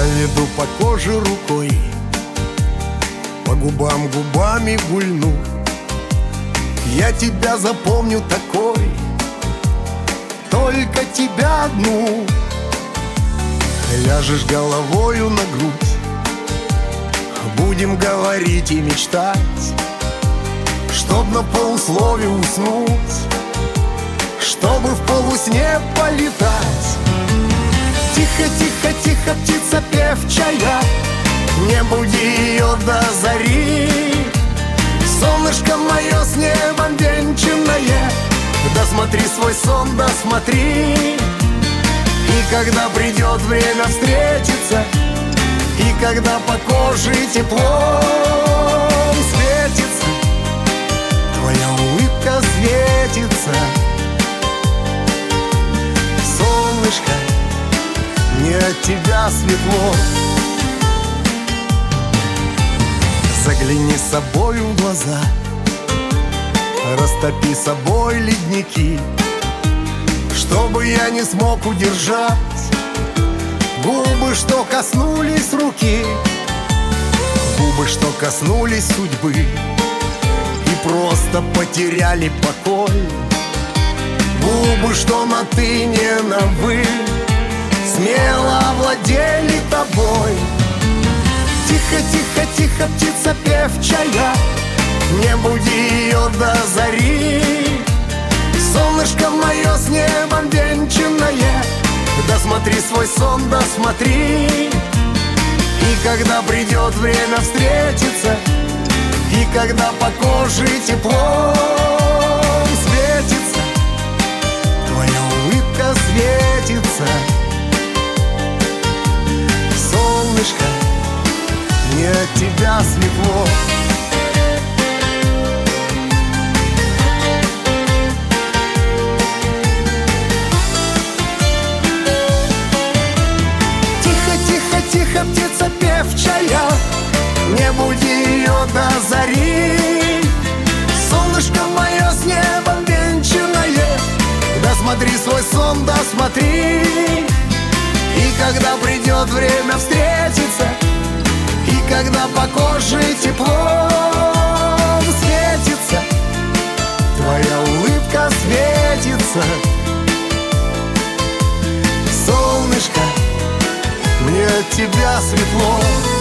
Проведу по коже рукой, по губам губами гульну. Я тебя запомню такой, только тебя одну. Ляжешь головою на грудь, будем говорить и мечтать, чтоб на полуслове уснуть, чтобы в полусне полетать. Тихо, тихо, тихо, птица певчая, не буди ее до зари. Солнышко мое с небом венчанное, досмотри свой сон, досмотри. И когда придет время встретиться, и когда по коже теплом светится, твоя улыбка светится. Солнышко, мне от тебя светло. Загляни с собою в глаза, растопи собой ледники, чтобы я не смог удержать губы, что коснулись руки, губы, что коснулись судьбы и просто потеряли покой, губы, что на ты, не на вы, смело овладели тобой. Тихо, тихо, тихо, птица певчая, не буди ее до зари. Солнышко мое с небом венчанное, досмотри свой сон, досмотри. И когда придет время встретиться, и когда по коже теплом светится, твоя улыбка светится. Солнышко, мне от тебя светло. Тихо, птица певчая, не буди ее до зари. Солнышко мое с небом венчанное, досмотри свой сон, досмотри. И когда придет время встретиться, и когда по коже теплом светится, твоя улыбка светится. Солнышко, мне от тебя светло.